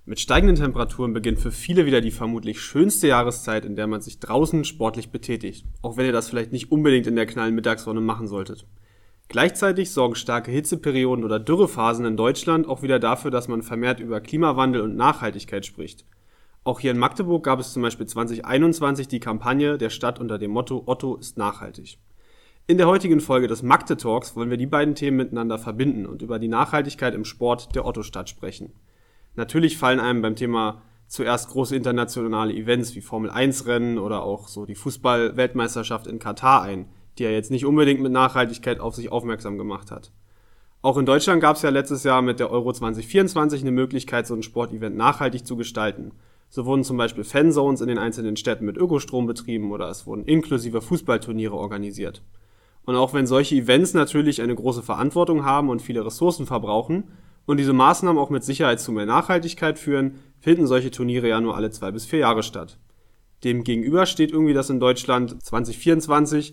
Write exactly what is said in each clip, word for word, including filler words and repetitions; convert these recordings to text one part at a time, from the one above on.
Mit steigenden Temperaturen beginnt für viele wieder die vermutlich schönste Jahreszeit, in der man sich draußen sportlich betätigt, auch wenn ihr das vielleicht nicht unbedingt in der knallen Mittagssonne machen solltet. Gleichzeitig sorgen starke Hitzeperioden oder Dürrephasen in Deutschland auch wieder dafür, dass man vermehrt über Klimawandel und Nachhaltigkeit spricht. Auch hier in Magdeburg gab es zum Beispiel zwanzig einundzwanzig die Kampagne der Stadt unter dem Motto Otto ist nachhaltig. In der heutigen Folge des Magde Talks wollen wir die beiden Themen miteinander verbinden und über die Nachhaltigkeit im Sport der Otto-Stadt sprechen. Natürlich fallen einem beim Thema zuerst große internationale Events wie Formel eins Rennen oder auch so die Fußball-Weltmeisterschaft in Katar ein, die ja jetzt nicht unbedingt mit Nachhaltigkeit auf sich aufmerksam gemacht hat. Auch in Deutschland gab es ja letztes Jahr mit der Euro zwanzig vierundzwanzig eine Möglichkeit, so ein Sportevent nachhaltig zu gestalten. So wurden zum Beispiel Fanzones in den einzelnen Städten mit Ökostrom betrieben oder es wurden inklusive Fußballturniere organisiert. Und auch wenn solche Events natürlich eine große Verantwortung haben und viele Ressourcen verbrauchen und diese Maßnahmen auch mit Sicherheit zu mehr Nachhaltigkeit führen, finden solche Turniere ja nur alle zwei bis vier Jahre statt. Demgegenüber steht irgendwie, dass in Deutschland zwanzig vierundzwanzig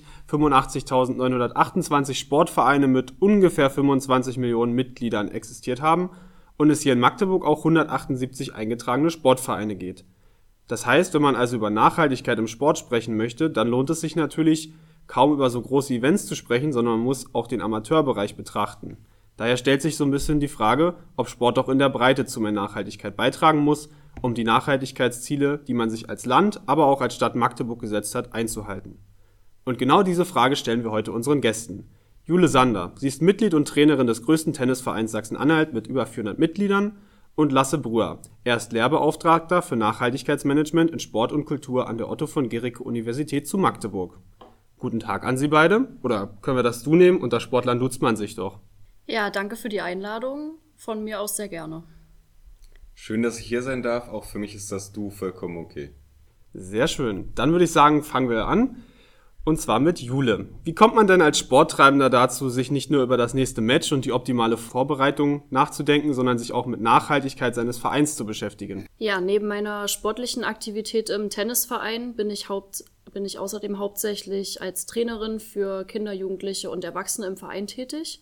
fünfundachtzigtausendneunhundertachtundzwanzig Sportvereine mit ungefähr fünfundzwanzig Millionen Mitgliedern existiert haben und es hier in Magdeburg auch hundertachtundsiebzig eingetragene Sportvereine geht. Das heißt, wenn man also über Nachhaltigkeit im Sport sprechen möchte, dann lohnt es sich natürlich, kaum über so große Events zu sprechen, sondern man muss auch den Amateurbereich betrachten. Daher stellt sich so ein bisschen die Frage, ob Sport auch in der Breite zu mehr Nachhaltigkeit beitragen muss, um die Nachhaltigkeitsziele, die man sich als Land, aber auch als Stadt Magdeburg gesetzt hat, einzuhalten. Und genau diese Frage stellen wir heute unseren Gästen. Jule Sander, sie ist Mitglied und Trainerin des größten Tennisvereins Sachsen-Anhalt mit über vierhundert Mitgliedern, und Lasse Brühr, er ist Lehrbeauftragter für Nachhaltigkeitsmanagement in Sport und Kultur an der Otto von Guericke Universität zu Magdeburg. Guten Tag an Sie beide, oder können wir das Du nehmen? Unter Sportlern duzt man sich doch. Ja, danke für die Einladung. Von mir aus sehr gerne. Schön, dass ich hier sein darf. Auch für mich ist das Du vollkommen okay. Sehr schön. Dann würde ich sagen, fangen wir an. Und zwar mit Jule. Wie kommt man denn als Sporttreibender dazu, sich nicht nur über das nächste Match und die optimale Vorbereitung nachzudenken, sondern sich auch mit Nachhaltigkeit seines Vereins zu beschäftigen? Ja, neben meiner sportlichen Aktivität im Tennisverein bin ich, haupt, bin ich außerdem hauptsächlich als Trainerin für Kinder, Jugendliche und Erwachsene im Verein tätig.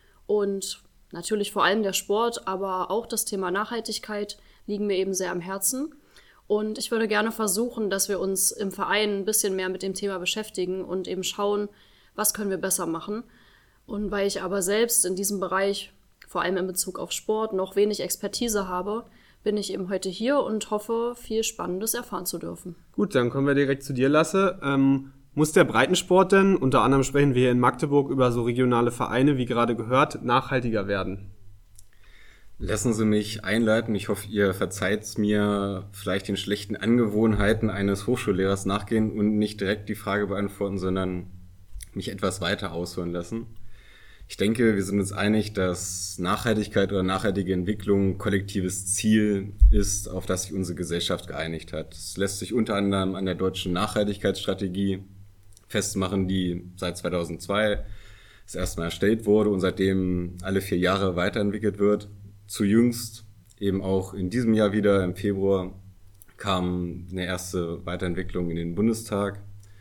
Und natürlich vor allem der Sport, aber auch das Thema Nachhaltigkeit liegen mir eben sehr am Herzen. Und ich würde gerne versuchen, dass wir uns im Verein ein bisschen mehr mit dem Thema beschäftigen und eben schauen, was können wir besser machen. Und weil ich aber selbst in diesem Bereich, vor allem in Bezug auf Sport, noch wenig Expertise habe, bin ich eben heute hier und hoffe, viel Spannendes erfahren zu dürfen. Gut, dann kommen wir direkt zu dir, Lasse. Ähm Muss der Breitensport denn, unter anderem sprechen wir hier in Magdeburg über so regionale Vereine, wie gerade gehört, nachhaltiger werden? Lassen Sie mich einleiten. Ich hoffe, ihr verzeiht mir vielleicht den schlechten Angewohnheiten eines Hochschullehrers nachgehen und nicht direkt die Frage beantworten, sondern mich etwas weiter ausholen lassen. Ich denke, wir sind uns einig, dass Nachhaltigkeit oder nachhaltige Entwicklung ein kollektives Ziel ist, auf das sich unsere Gesellschaft geeinigt hat. Es lässt sich unter anderem an der deutschen Nachhaltigkeitsstrategie festmachen, die seit zweitausendzwei das erste Mal erstellt wurde und seitdem alle vier Jahre weiterentwickelt wird. Zu jüngst, eben auch in diesem Jahr wieder im Februar, kam eine erste Weiterentwicklung in den Bundestag.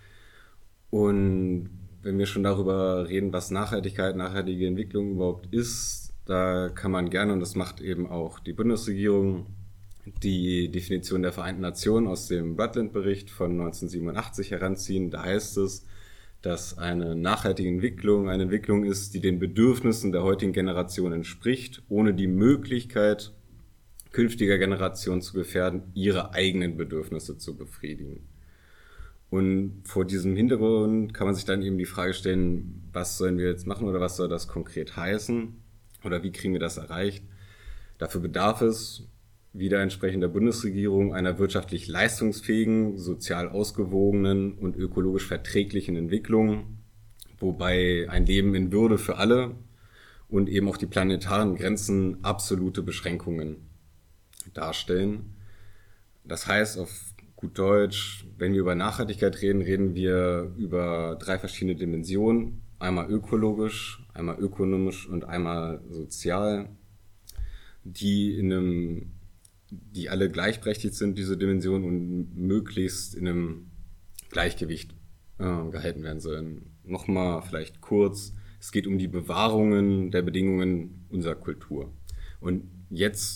Und wenn wir schon darüber reden, was Nachhaltigkeit, nachhaltige Entwicklung überhaupt ist, da kann man gerne, und das macht eben auch die Bundesregierung, die Definition der Vereinten Nationen aus dem Brundtland-Bericht von neunzehnhundertsiebenundachtzig heranziehen. Da heißt es, dass eine nachhaltige Entwicklung eine Entwicklung ist, die den Bedürfnissen der heutigen Generation entspricht, ohne die Möglichkeit künftiger Generationen zu gefährden, ihre eigenen Bedürfnisse zu befriedigen. Und vor diesem Hintergrund kann man sich dann eben die Frage stellen, was sollen wir jetzt machen oder was soll das konkret heißen oder wie kriegen wir das erreicht? Dafür bedarf es wieder entsprechend der Bundesregierung einer wirtschaftlich leistungsfähigen, sozial ausgewogenen und ökologisch verträglichen Entwicklung, wobei ein Leben in Würde für alle und eben auch die planetaren Grenzen absolute Beschränkungen darstellen. Das heißt auf gut Deutsch, wenn wir über Nachhaltigkeit reden, reden wir über drei verschiedene Dimensionen. Einmal ökologisch, einmal ökonomisch und einmal sozial, die in einem, die alle gleichberechtigt sind, diese Dimensionen, und möglichst in einem Gleichgewicht äh, gehalten werden sollen. Nochmal vielleicht kurz, es geht um die Bewahrungen der Bedingungen unserer Kultur. Und jetzt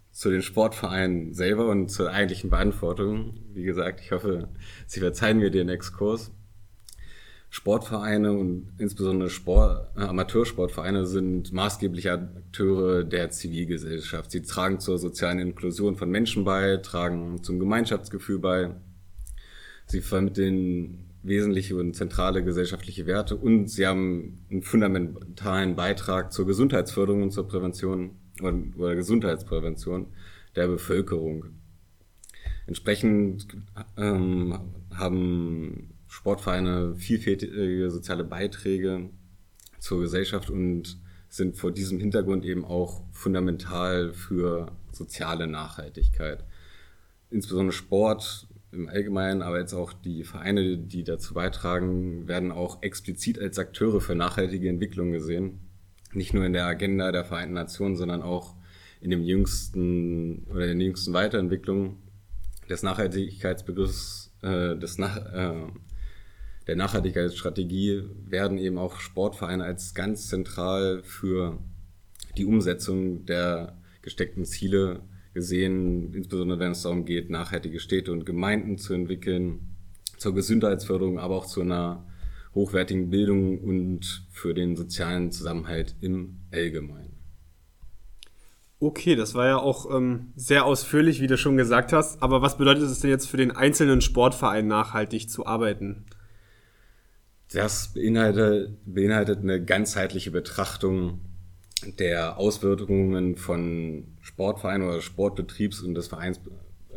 zu den Sportvereinen selber und zur eigentlichen Beantwortung. Wie gesagt, ich hoffe, Sie verzeihen mir den Exkurs. Sportvereine und insbesondere Sport, äh, Amateursportvereine sind maßgebliche Akteure der Zivilgesellschaft. Sie tragen zur sozialen Inklusion von Menschen bei, tragen zum Gemeinschaftsgefühl bei. Sie vermitteln wesentliche und zentrale gesellschaftliche Werte und sie haben einen fundamentalen Beitrag zur Gesundheitsförderung und zur Prävention oder, oder Gesundheitsprävention der Bevölkerung. Entsprechend ähm, haben Sportvereine vielfältige soziale Beiträge zur Gesellschaft und sind vor diesem Hintergrund eben auch fundamental für soziale Nachhaltigkeit. Insbesondere Sport im Allgemeinen, aber jetzt auch die Vereine, die dazu beitragen, werden auch explizit als Akteure für nachhaltige Entwicklung gesehen. Nicht nur in der Agenda der Vereinten Nationen, sondern auch in dem jüngsten oder in der jüngsten Weiterentwicklung des Nachhaltigkeitsbegriffs, äh, des Nach, äh, der Nachhaltigkeitsstrategie werden eben auch Sportvereine als ganz zentral für die Umsetzung der gesteckten Ziele gesehen, insbesondere wenn es darum geht, nachhaltige Städte und Gemeinden zu entwickeln, zur Gesundheitsförderung, aber auch zu einer hochwertigen Bildung und für den sozialen Zusammenhalt im Allgemeinen. Okay, das war ja auch ähm, sehr ausführlich, wie du schon gesagt hast. Aber was bedeutet es denn jetzt für den einzelnen Sportverein, nachhaltig zu arbeiten? Das beinhaltet, beinhaltet eine ganzheitliche Betrachtung der Auswirkungen von Sportvereinen oder Sportbetriebs und des Vereinsbetriebs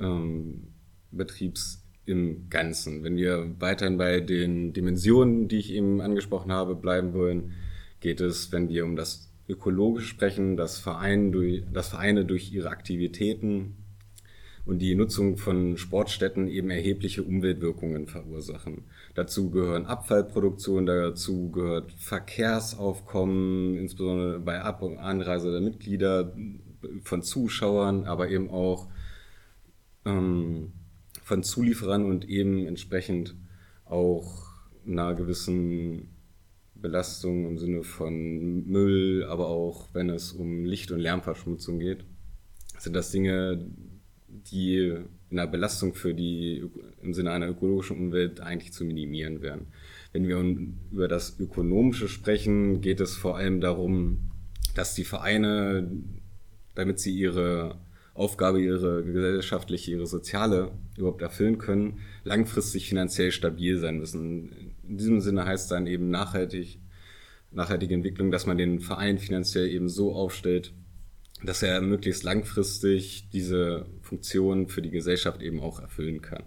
ähm, im Ganzen. Wenn wir weiterhin bei den Dimensionen, die ich eben angesprochen habe, bleiben wollen, geht es, wenn wir um das Ökologische sprechen, dass Vereine durch, dass Vereine durch ihre Aktivitäten und die Nutzung von Sportstätten eben erhebliche Umweltwirkungen verursachen. Dazu gehören Abfallproduktion, dazu gehört Verkehrsaufkommen, insbesondere bei Ab- und Anreise der Mitglieder, von Zuschauern, aber eben auch ähm, von Zulieferern und eben entsprechend auch einer gewissen Belastung im Sinne von Müll, aber auch wenn es um Licht- und Lärmverschmutzung geht, sind das Dinge, die in der Belastung für die im Sinne einer ökologischen Umwelt eigentlich zu minimieren wären. Wenn wir über das Ökonomische sprechen, geht es vor allem darum, dass die Vereine, damit sie ihre Aufgabe, ihre gesellschaftliche, ihre soziale überhaupt erfüllen können, langfristig finanziell stabil sein müssen. In diesem Sinne heißt dann eben nachhaltig, nachhaltige Entwicklung, dass man den Verein finanziell eben so aufstellt, dass er möglichst langfristig diese Funktion für die Gesellschaft eben auch erfüllen kann.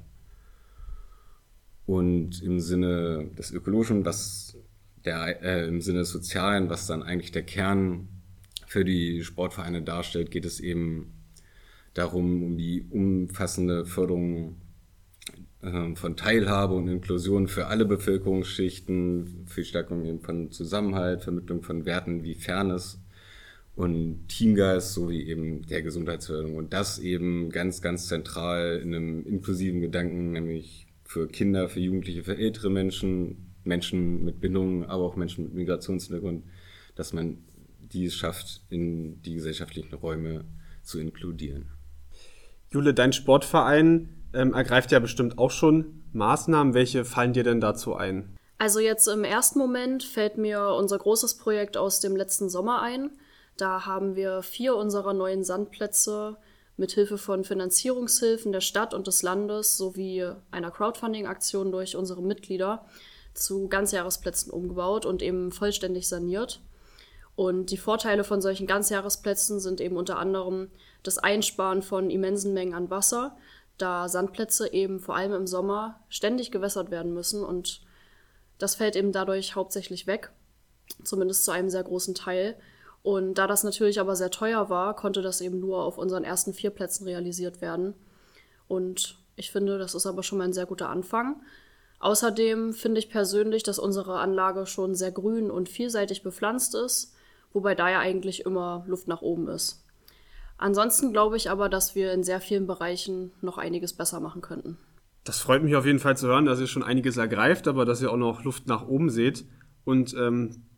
Und im Sinne des Ökologischen, was der, äh, im Sinne des Sozialen, was dann eigentlich der Kern für die Sportvereine darstellt, geht es eben darum, um die umfassende Förderung äh, von Teilhabe und Inklusion für alle Bevölkerungsschichten, für die Stärkung eben von Zusammenhalt, Vermittlung von Werten wie Fairness und Teamgeist sowie eben der Gesundheitsförderung. Und das eben ganz, ganz zentral in einem inklusiven Gedanken, nämlich für Kinder, für Jugendliche, für ältere Menschen, Menschen mit Behinderungen, aber auch Menschen mit Migrationshintergrund, dass man die es schafft, in die gesellschaftlichen Räume zu inkludieren. Jule, dein Sportverein ähm, ergreift ja bestimmt auch schon Maßnahmen. Welche fallen dir denn dazu ein? Also jetzt im ersten Moment fällt mir unser großes Projekt aus dem letzten Sommer ein. Da haben wir vier unserer neuen Sandplätze mit Hilfe von Finanzierungshilfen der Stadt und des Landes sowie einer Crowdfunding-Aktion durch unsere Mitglieder zu Ganzjahresplätzen umgebaut und eben vollständig saniert. Und die Vorteile von solchen Ganzjahresplätzen sind eben unter anderem das Einsparen von immensen Mengen an Wasser, da Sandplätze eben vor allem im Sommer ständig gewässert werden müssen und das fällt eben dadurch hauptsächlich weg, zumindest zu einem sehr großen Teil. Und da das natürlich aber sehr teuer war, konnte das eben nur auf unseren ersten vier Plätzen realisiert werden. Und ich finde, das ist aber schon mal ein sehr guter Anfang. Außerdem finde ich persönlich, dass unsere Anlage schon sehr grün und vielseitig bepflanzt ist, wobei da ja eigentlich immer Luft nach oben ist. Ansonsten glaube ich aber, dass wir in sehr vielen Bereichen noch einiges besser machen könnten. Das freut mich auf jeden Fall zu hören, dass ihr schon einiges ergreift, aber dass ihr auch noch Luft nach oben seht. Und ähm,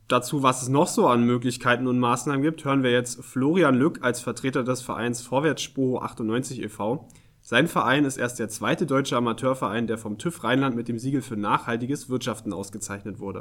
Dazu, was es noch so an Möglichkeiten und Maßnahmen gibt, hören wir jetzt Florian Lück als Vertreter des Vereins Vorwärts Spoho achtundneunzig e V Sein Verein ist erst der zweite deutsche Amateurverein, der vom TÜV Rheinland mit dem Siegel für nachhaltiges Wirtschaften ausgezeichnet wurde.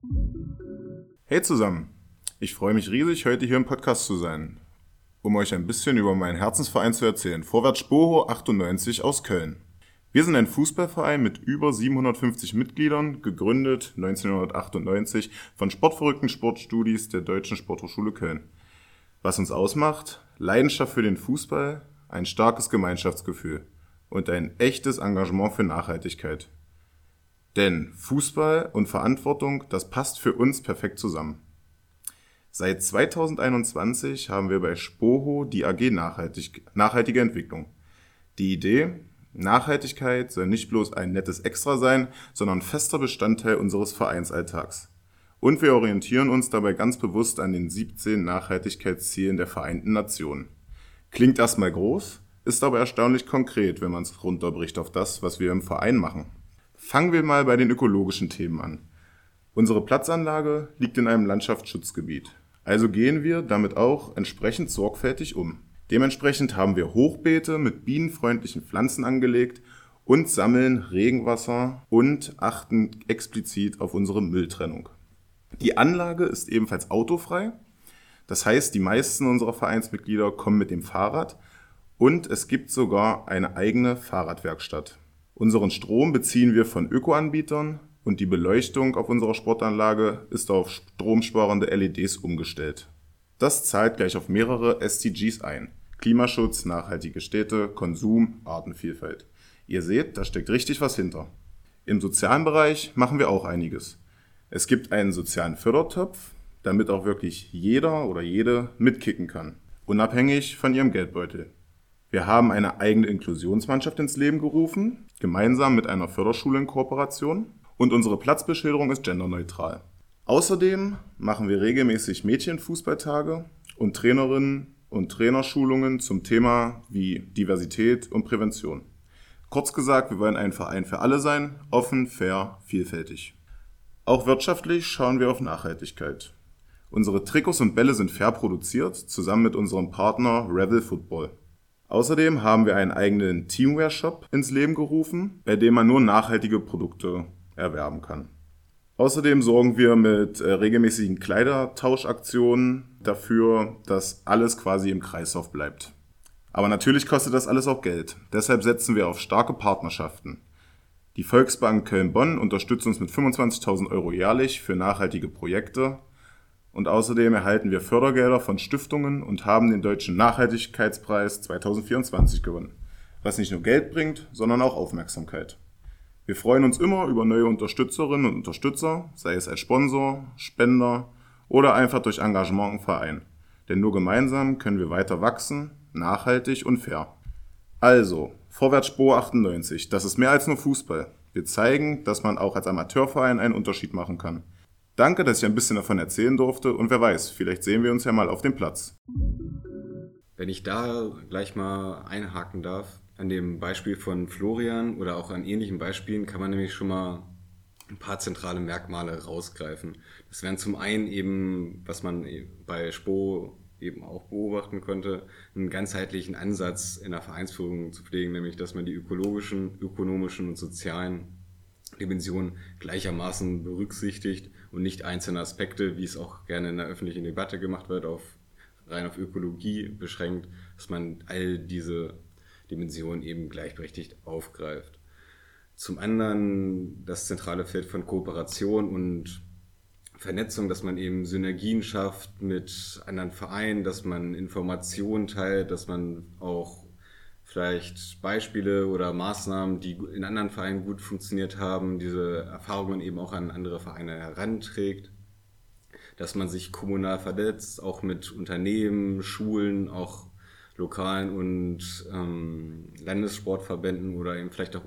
Hey zusammen, ich freue mich riesig, heute hier im Podcast zu sein, um euch ein bisschen über meinen Herzensverein zu erzählen, Vorwärts Spoho achtundneunzig aus Köln. Wir sind ein Fußballverein mit über siebenhundertfünfzig Mitgliedern, gegründet neunzehnhundertachtundneunzig von sportverrückten Sportstudis der Deutschen Sporthochschule Köln. Was uns ausmacht? Leidenschaft für den Fußball, ein starkes Gemeinschaftsgefühl und ein echtes Engagement für Nachhaltigkeit. Denn Fußball und Verantwortung, das passt für uns perfekt zusammen. Seit zweitausendeinundzwanzig haben wir bei Spoho die A G Nachhaltig- Nachhaltige Entwicklung. Die Idee: Nachhaltigkeit soll nicht bloß ein nettes Extra sein, sondern fester Bestandteil unseres Vereinsalltags. Und wir orientieren uns dabei ganz bewusst an den siebzehn Nachhaltigkeitszielen der Vereinten Nationen. Klingt erstmal groß, ist aber erstaunlich konkret, wenn man es runterbricht auf das, was wir im Verein machen. Fangen wir mal bei den ökologischen Themen an. Unsere Platzanlage liegt in einem Landschaftsschutzgebiet, also gehen wir damit auch entsprechend sorgfältig um. Dementsprechend haben wir Hochbeete mit bienenfreundlichen Pflanzen angelegt und sammeln Regenwasser und achten explizit auf unsere Mülltrennung. Die Anlage ist ebenfalls autofrei. Das heißt, die meisten unserer Vereinsmitglieder kommen mit dem Fahrrad und es gibt sogar eine eigene Fahrradwerkstatt. Unseren Strom beziehen wir von Ökoanbietern und die Beleuchtung auf unserer Sportanlage ist auf stromsparende L E Ds umgestellt. Das zahlt gleich auf mehrere S D Gs ein. Klimaschutz, nachhaltige Städte, Konsum, Artenvielfalt. Ihr seht, da steckt richtig was hinter. Im sozialen Bereich machen wir auch einiges. Es gibt einen sozialen Fördertopf, damit auch wirklich jeder oder jede mitkicken kann, unabhängig von ihrem Geldbeutel. Wir haben eine eigene Inklusionsmannschaft ins Leben gerufen, gemeinsam mit einer Förderschule in Kooperation, und unsere Platzbeschilderung ist genderneutral. Außerdem machen wir regelmäßig Mädchenfußballtage und Trainerinnen und Trainerschulungen zum Thema wie Diversität und Prävention. Kurz gesagt, wir wollen ein Verein für alle sein, offen, fair, vielfältig. Auch wirtschaftlich schauen wir auf Nachhaltigkeit. Unsere Trikots und Bälle sind fair produziert, zusammen mit unserem Partner Revel Football. Außerdem haben wir einen eigenen Teamwear-Shop ins Leben gerufen, bei dem man nur nachhaltige Produkte erwerben kann. Außerdem sorgen wir mit äh, regelmäßigen Kleidertauschaktionen dafür, dass alles quasi im Kreislauf bleibt. Aber natürlich kostet das alles auch Geld. Deshalb setzen wir auf starke Partnerschaften. Die Volksbank Köln-Bonn unterstützt uns mit fünfundzwanzigtausend Euro jährlich für nachhaltige Projekte. Und außerdem erhalten wir Fördergelder von Stiftungen und haben den Deutschen Nachhaltigkeitspreis zweitausendvierundzwanzig gewonnen. Was nicht nur Geld bringt, sondern auch Aufmerksamkeit. Wir freuen uns immer über neue Unterstützerinnen und Unterstützer, sei es als Sponsor, Spender oder einfach durch Engagement im Verein. Denn nur gemeinsam können wir weiter wachsen, nachhaltig und fair. Also, Vorwärts Spoho achtundneunzig, das ist mehr als nur Fußball. Wir zeigen, dass man auch als Amateurverein einen Unterschied machen kann. Danke, dass ich ein bisschen davon erzählen durfte und wer weiß, vielleicht sehen wir uns ja mal auf dem Platz. Wenn ich da gleich mal einhaken darf, an dem Beispiel von Florian oder auch an ähnlichen Beispielen kann man nämlich schon mal ein paar zentrale Merkmale rausgreifen. Das wären zum einen eben, was man bei Spoho eben auch beobachten konnte, einen ganzheitlichen Ansatz in der Vereinsführung zu pflegen, nämlich dass man die ökologischen, ökonomischen und sozialen Dimensionen gleichermaßen berücksichtigt und nicht einzelne Aspekte, wie es auch gerne in der öffentlichen Debatte gemacht wird, auf rein auf Ökologie beschränkt, dass man all diese Dimensionen eben gleichberechtigt aufgreift. Zum anderen das zentrale Feld von Kooperation und Vernetzung, dass man eben Synergien schafft mit anderen Vereinen, dass man Informationen teilt, dass man auch vielleicht Beispiele oder Maßnahmen, die in anderen Vereinen gut funktioniert haben, diese Erfahrungen eben auch an andere Vereine heranträgt, dass man sich kommunal vernetzt, auch mit Unternehmen, Schulen, auch lokalen und ähm, Landessportverbänden oder eben vielleicht auch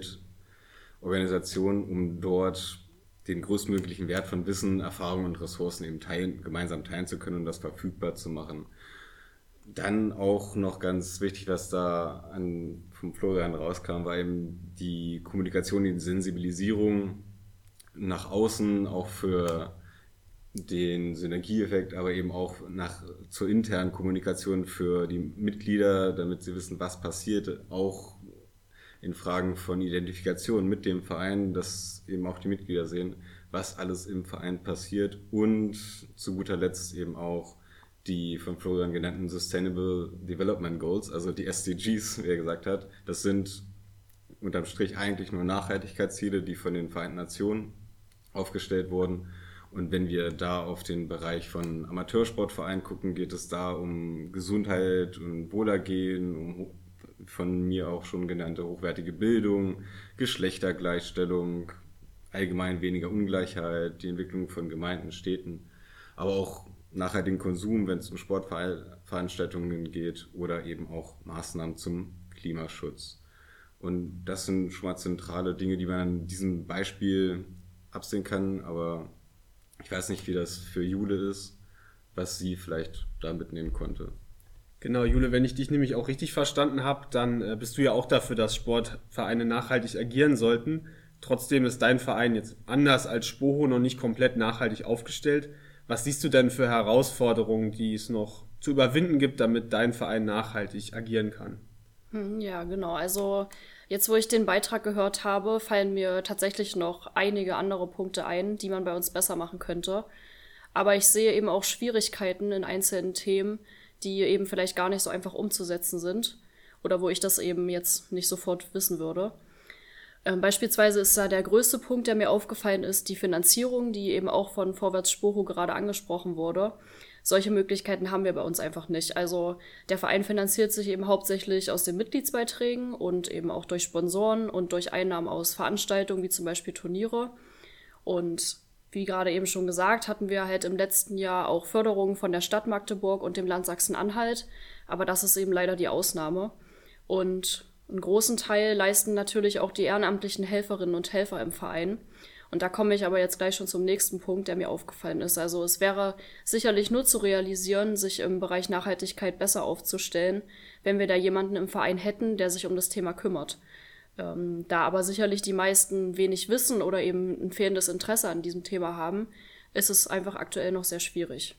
Umweltorganisationen, um dort den größtmöglichen Wert von Wissen, Erfahrung und Ressourcen eben teilen, gemeinsam teilen zu können und das verfügbar zu machen. Dann auch noch ganz wichtig, was da an, vom Florian rauskam, war eben die Kommunikation, die Sensibilisierung nach außen, auch für den Synergieeffekt, aber eben auch nach, zur internen Kommunikation für die Mitglieder, damit sie wissen, was passiert, auch in Fragen von Identifikation mit dem Verein, dass eben auch die Mitglieder sehen, was alles im Verein passiert und zu guter Letzt eben auch die von Florian genannten Sustainable Development Goals, also die S D Gs, wie er gesagt hat. Das sind unterm Strich eigentlich nur Nachhaltigkeitsziele, die von den Vereinten Nationen aufgestellt wurden. Und wenn wir da auf den Bereich von Amateursportvereinen gucken, geht es da um Gesundheit und Wohlergehen, um von mir auch schon genannte hochwertige Bildung, Geschlechtergleichstellung, allgemein weniger Ungleichheit, die Entwicklung von Gemeinden, Städten, aber auch nachhaltigen Konsum, wenn es um Sportveranstaltungen geht oder eben auch Maßnahmen zum Klimaschutz. Und das sind schon mal zentrale Dinge, die man an diesem Beispiel absehen kann, aber ich weiß nicht, wie das für Jule ist, was sie vielleicht da mitnehmen konnte. Genau, Jule, wenn ich dich nämlich auch richtig verstanden habe, dann äh, bist du ja auch dafür, dass Sportvereine nachhaltig agieren sollten. Trotzdem ist dein Verein jetzt anders als Spoho noch nicht komplett nachhaltig aufgestellt. Was siehst du denn für Herausforderungen, die es noch zu überwinden gibt, damit dein Verein nachhaltig agieren kann? Hm, Ja, genau. Also jetzt, wo ich den Beitrag gehört habe, fallen mir tatsächlich noch einige andere Punkte ein, die man bei uns besser machen könnte. Aber ich sehe eben auch Schwierigkeiten in einzelnen Themen, die eben vielleicht gar nicht so einfach umzusetzen sind oder wo ich das eben jetzt nicht sofort wissen würde. Ähm, beispielsweise ist da der größte Punkt, der mir aufgefallen ist, die Finanzierung, die eben auch von Vorwärts Spoho gerade angesprochen wurde. Solche Möglichkeiten haben wir bei uns einfach nicht. Also der Verein finanziert sich eben hauptsächlich aus den Mitgliedsbeiträgen und eben auch durch Sponsoren und durch Einnahmen aus Veranstaltungen wie zum Beispiel Turniere. Und wie gerade eben schon gesagt, hatten wir halt im letzten Jahr auch Förderungen von der Stadt Magdeburg und dem Land Sachsen-Anhalt. Aber das ist eben leider die Ausnahme. Und einen großen Teil leisten natürlich auch die ehrenamtlichen Helferinnen und Helfer im Verein. Und da komme ich aber jetzt gleich schon zum nächsten Punkt, der mir aufgefallen ist. Also es wäre sicherlich nur zu realisieren, sich im Bereich Nachhaltigkeit besser aufzustellen, wenn wir da jemanden im Verein hätten, der sich um das Thema kümmert. Ähm, da aber sicherlich die meisten wenig wissen oder eben ein fehlendes Interesse an diesem Thema haben, ist es einfach aktuell noch sehr schwierig.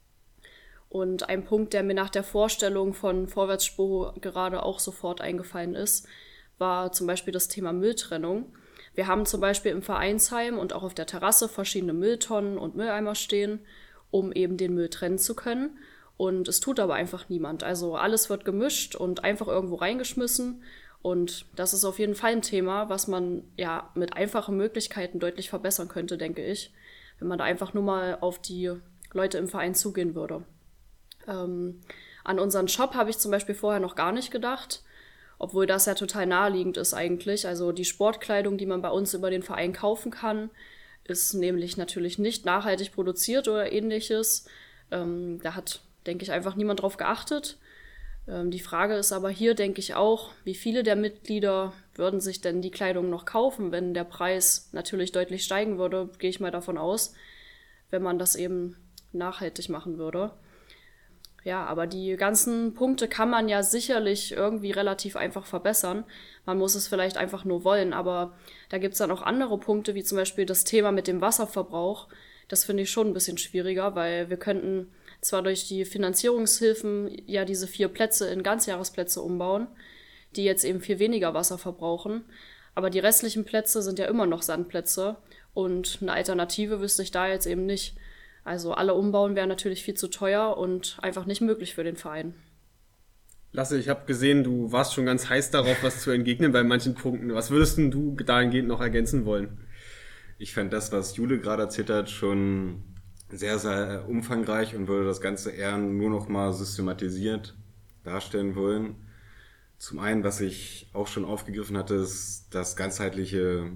Und ein Punkt, der mir nach der Vorstellung von Vorwärts Spoho gerade auch sofort eingefallen ist, war zum Beispiel das Thema Mülltrennung. Wir haben zum Beispiel im Vereinsheim und auch auf der Terrasse verschiedene Mülltonnen und Mülleimer stehen, um eben den Müll trennen zu können. Und es tut aber einfach niemand. Also alles wird gemischt und einfach irgendwo reingeschmissen. Und das ist auf jeden Fall ein Thema, was man ja mit einfachen Möglichkeiten deutlich verbessern könnte, denke ich, wenn man da einfach nur mal auf die Leute im Verein zugehen würde. Ähm, an unseren Shop habe ich zum Beispiel vorher noch gar nicht gedacht, obwohl das ja total naheliegend ist eigentlich. Also die Sportkleidung, die man bei uns über den Verein kaufen kann, ist nämlich natürlich nicht nachhaltig produziert oder ähnliches. Ähm, da hat, denke ich, einfach niemand drauf geachtet. Ähm, die Frage ist aber hier, denke ich auch, wie viele der Mitglieder würden sich denn die Kleidung noch kaufen, wenn der Preis natürlich deutlich steigen würde, gehe ich mal davon aus, wenn man das eben nachhaltig machen würde. Ja, aber die ganzen Punkte kann man ja sicherlich irgendwie relativ einfach verbessern. Man muss es vielleicht einfach nur wollen, aber da gibt's dann auch andere Punkte, wie zum Beispiel das Thema mit dem Wasserverbrauch. Das finde ich schon ein bisschen schwieriger, weil wir könnten zwar durch die Finanzierungshilfen ja diese vier Plätze in Ganzjahresplätze umbauen, die jetzt eben viel weniger Wasser verbrauchen, aber die restlichen Plätze sind ja immer noch Sandplätze und eine Alternative wüsste ich da jetzt eben nicht. Also alle umbauen wäre natürlich viel zu teuer und einfach nicht möglich für den Verein. Lasse, ich habe gesehen, du warst schon ganz heiß darauf, was zu entgegnen bei manchen Punkten. Was würdest denn du dahingehend noch ergänzen wollen? Ich fand das, was Jule gerade erzählt hat, schon sehr, sehr umfangreich und würde das Ganze eher nur noch mal systematisiert darstellen wollen. Zum einen, was ich auch schon aufgegriffen hatte, ist das ganzheitliche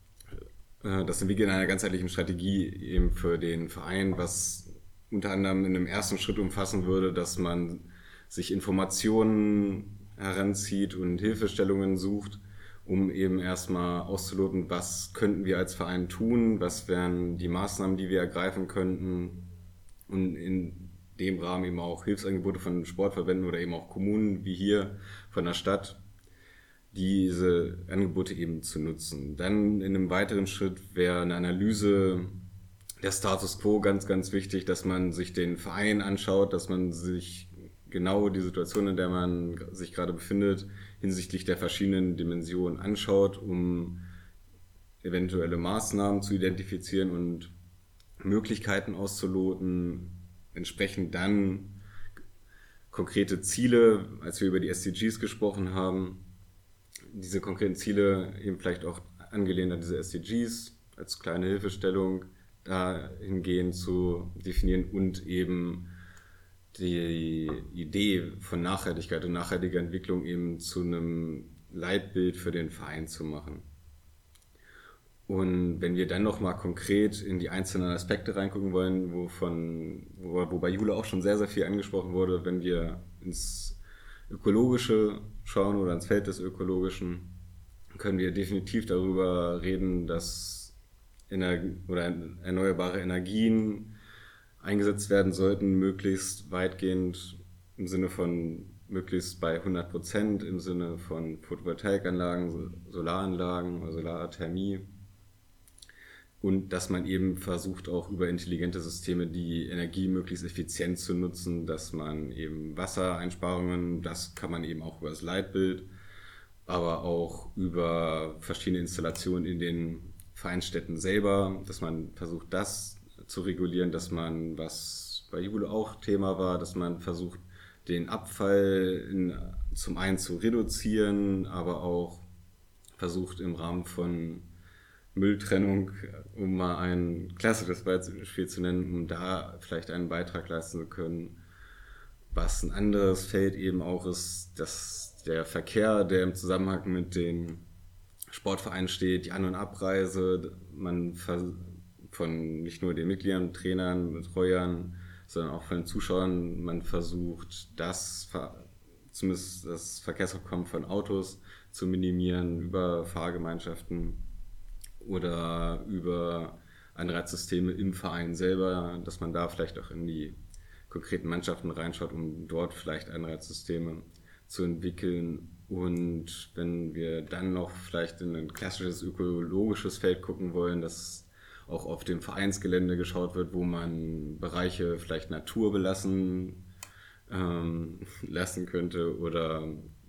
Das Entwickeln einer ganzheitlichen Strategie eben für den Verein, was unter anderem in einem ersten Schritt umfassen würde, dass man sich Informationen heranzieht und Hilfestellungen sucht, um eben erstmal auszuloten, was könnten wir als Verein tun, was wären die Maßnahmen, die wir ergreifen könnten und in dem Rahmen eben auch Hilfsangebote von Sportverbänden oder eben auch Kommunen wie hier von der Stadt, diese Angebote eben zu nutzen. Dann in einem weiteren Schritt wäre eine Analyse der Status quo ganz, ganz wichtig, dass man sich den Verein anschaut, dass man sich genau die Situation, in der man sich gerade befindet, hinsichtlich der verschiedenen Dimensionen anschaut, um eventuelle Maßnahmen zu identifizieren und Möglichkeiten auszuloten, entsprechend dann konkrete Ziele, als wir über die S D Gs gesprochen haben, diese konkreten Ziele eben vielleicht auch angelehnt an diese S D Gs als kleine Hilfestellung dahingehend zu definieren und eben die Idee von Nachhaltigkeit und nachhaltiger Entwicklung eben zu einem Leitbild für den Verein zu machen. Und wenn wir dann nochmal konkret in die einzelnen Aspekte reingucken wollen, wovon, wo, wo bei Jule auch schon sehr, sehr viel angesprochen wurde, wenn wir ins Ökologische schauen oder ins Feld des Ökologischen, können wir definitiv darüber reden, dass Energie oder erneuerbare Energien eingesetzt werden sollten, möglichst weitgehend im Sinne von möglichst bei hundert Prozent, im Sinne von Photovoltaikanlagen, Solaranlagen oder Solarthermie. Und dass man eben versucht, auch über intelligente Systeme die Energie möglichst effizient zu nutzen, dass man eben Wassereinsparungen, das kann man eben auch über das Leitbild, aber auch über verschiedene Installationen in den Vereinsstätten selber, dass man versucht, das zu regulieren, dass man, was bei Jule auch Thema war, dass man versucht, den Abfall in, zum einen zu reduzieren, aber auch versucht im Rahmen von Mülltrennung, um mal ein klassisches Beispiel zu nennen, um da vielleicht einen Beitrag leisten zu können. Was ein anderes Feld eben auch ist, dass der Verkehr, der im Zusammenhang mit den Sportvereinen steht, die An- und Abreise, man von nicht nur den Mitgliedern, Trainern, Betreuern, sondern auch von den Zuschauern, man versucht, das, zumindest das Verkehrsaufkommen von Autos zu minimieren über Fahrgemeinschaften oder über Anreizsysteme im Verein selber, dass man da vielleicht auch in die konkreten Mannschaften reinschaut, um dort vielleicht Anreizsysteme zu entwickeln. Und wenn wir dann noch vielleicht in ein klassisches ökologisches Feld gucken wollen, dass auch auf dem Vereinsgelände geschaut wird, wo man Bereiche vielleicht naturbelassen ähm, lassen könnte oder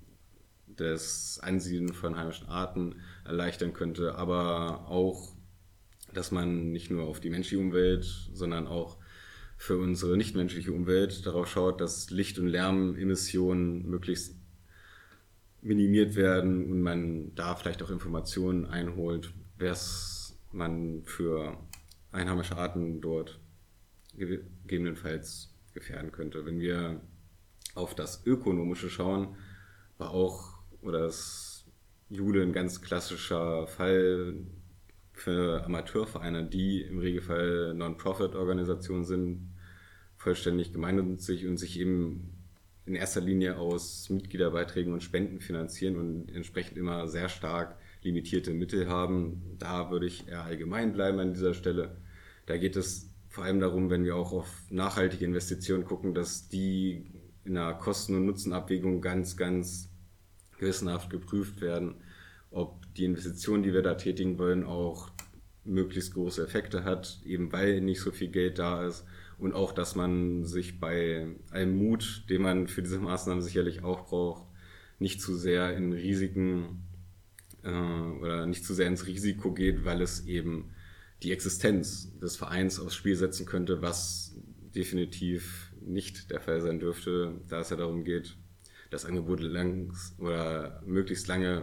das Ansiedeln von heimischen Arten erleichtern könnte, aber auch, dass man nicht nur auf die menschliche Umwelt, sondern auch für unsere nichtmenschliche Umwelt darauf schaut, dass Licht- und Lärmemissionen möglichst minimiert werden und man da vielleicht auch Informationen einholt, was man für einheimische Arten dort gegebenenfalls gefährden könnte. Wenn wir auf das Ökonomische schauen, war auch, oder ist Jule ein ganz klassischer Fall für Amateurvereine, die im Regelfall Non-Profit-Organisationen sind, vollständig gemeinnützig und sich eben in erster Linie aus Mitgliederbeiträgen und Spenden finanzieren und entsprechend immer sehr stark limitierte Mittel haben. Da würde ich eher allgemein bleiben an dieser Stelle. Da geht es vor allem darum, wenn wir auch auf nachhaltige Investitionen gucken, dass die in einer Kosten- und Nutzenabwägung ganz, ganz gewissenhaft geprüft werden, ob die Investition, die wir da tätigen wollen, auch möglichst große Effekte hat, eben weil nicht so viel Geld da ist und auch, dass man sich bei allem Mut, den man für diese Maßnahmen sicherlich auch braucht, nicht zu sehr in Risiken äh, oder nicht zu sehr ins Risiko geht, weil es eben die Existenz des Vereins aufs Spiel setzen könnte, was definitiv nicht der Fall sein dürfte, da es ja darum geht, das Angebot langs oder möglichst lange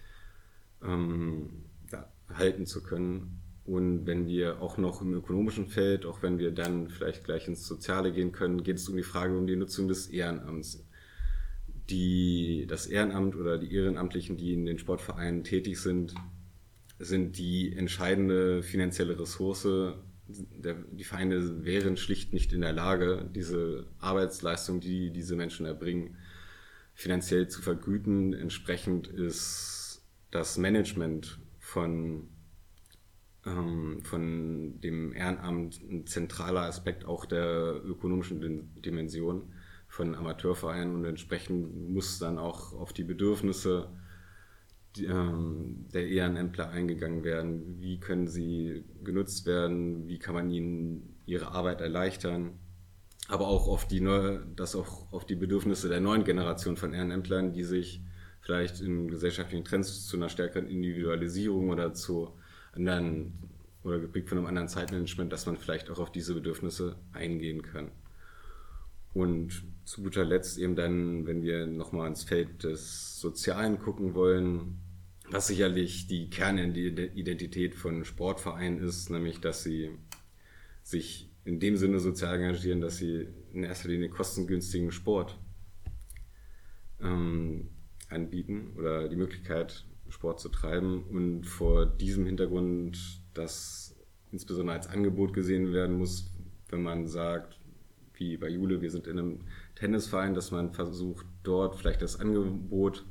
ähm, ja, halten zu können. Und wenn wir auch noch im ökonomischen Feld, auch wenn wir dann vielleicht gleich ins Soziale gehen können, geht es um die Frage um die Nutzung des Ehrenamts. Die, das Ehrenamt oder die Ehrenamtlichen, die in den Sportvereinen tätig sind, sind die entscheidende finanzielle Ressource. Der, die Vereine wären schlicht nicht in der Lage, diese Arbeitsleistung, die diese Menschen erbringen, finanziell zu vergüten. Entsprechend ist das Management von, ähm, von dem Ehrenamt ein zentraler Aspekt auch der ökonomischen Dimension von Amateurvereinen und entsprechend muss dann auch auf die Bedürfnisse die, ähm, der Ehrenämtler eingegangen werden. Wie können sie genutzt werden? Wie kann man ihnen ihre Arbeit erleichtern? Aber auch auf die neue, das auch auf die Bedürfnisse der neuen Generation von Ehrenämtlern, die sich vielleicht in gesellschaftlichen Trends zu einer stärkeren Individualisierung oder zu anderen oder geprägt von einem anderen Zeitmanagement, dass man vielleicht auch auf diese Bedürfnisse eingehen kann. Und zu guter Letzt eben dann, wenn wir nochmal ins Feld des Sozialen gucken wollen, was sicherlich die Kernidentität von Sportvereinen ist, nämlich dass sie sich in dem Sinne sozial engagieren, dass sie in erster Linie kostengünstigen Sport ähm, anbieten oder die Möglichkeit, Sport zu treiben. Und vor diesem Hintergrund, das insbesondere als Angebot gesehen werden muss, wenn man sagt, wie bei Jule, wir sind in einem Tennisverein, dass man versucht, dort vielleicht das Angebot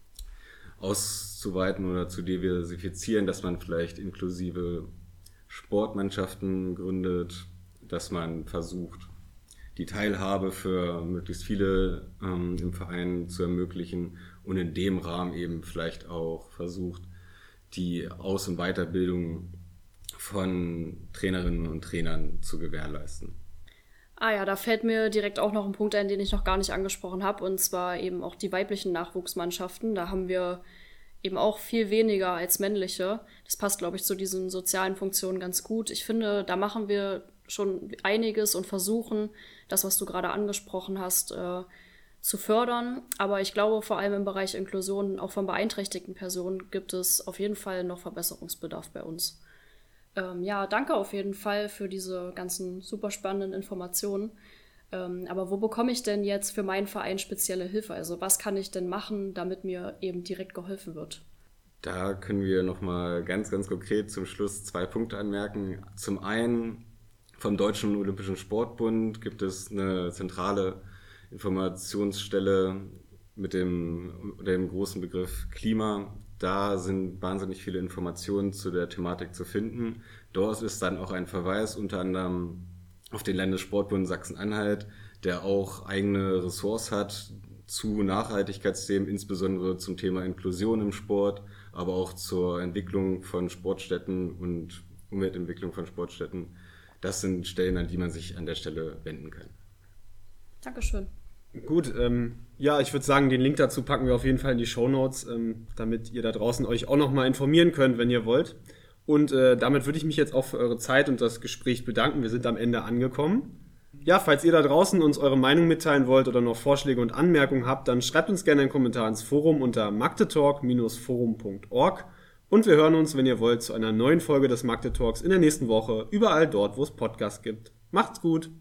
auszuweiten oder zu diversifizieren, dass man vielleicht inklusive Sportmannschaften gründet, dass man versucht, die Teilhabe für möglichst viele ähm, im Verein zu ermöglichen und in dem Rahmen eben vielleicht auch versucht, die Aus- und Weiterbildung von Trainerinnen und Trainern zu gewährleisten. Ah ja, da fällt mir direkt auch noch ein Punkt ein, den ich noch gar nicht angesprochen habe, und zwar eben auch die weiblichen Nachwuchsmannschaften. Da haben wir eben auch viel weniger als männliche. Das passt, glaube ich, zu diesen sozialen Funktionen ganz gut. Ich finde, da machen wir schon einiges und versuchen, das, was du gerade angesprochen hast, äh, zu fördern. Aber ich glaube, vor allem im Bereich Inklusion, auch von beeinträchtigten Personen, gibt es auf jeden Fall noch Verbesserungsbedarf bei uns. Ähm, ja, danke auf jeden Fall für diese ganzen super spannenden Informationen. Ähm, aber wo bekomme ich denn jetzt für meinen Verein spezielle Hilfe? Also was kann ich denn machen, damit mir eben direkt geholfen wird? Da können wir nochmal ganz, ganz konkret zum Schluss zwei Punkte anmerken. Zum einen, vom Deutschen Olympischen Sportbund gibt es eine zentrale Informationsstelle mit dem, dem großen Begriff Klima. Da sind wahnsinnig viele Informationen zu der Thematik zu finden. Dort ist dann auch ein Verweis unter anderem auf den Landessportbund Sachsen-Anhalt, der auch eigene Ressorts hat zu Nachhaltigkeitsthemen, insbesondere zum Thema Inklusion im Sport, aber auch zur Entwicklung von Sportstätten und Umweltentwicklung von Sportstätten. Das sind Stellen, an die man sich an der Stelle wenden kann. Dankeschön. Gut, ähm, ja, ich würde sagen, den Link dazu packen wir auf jeden Fall in die Shownotes, ähm, damit ihr da draußen euch auch nochmal informieren könnt, wenn ihr wollt. Und äh, damit würde ich mich jetzt auch für eure Zeit und das Gespräch bedanken. Wir sind am Ende angekommen. Ja, falls ihr da draußen uns eure Meinung mitteilen wollt oder noch Vorschläge und Anmerkungen habt, dann schreibt uns gerne einen Kommentar ins Forum unter magdetalk Bindestrich forum Punkt org. Und wir hören uns, wenn ihr wollt, zu einer neuen Folge des Magde Talks in der nächsten Woche, überall dort, wo es Podcasts gibt. Macht's gut!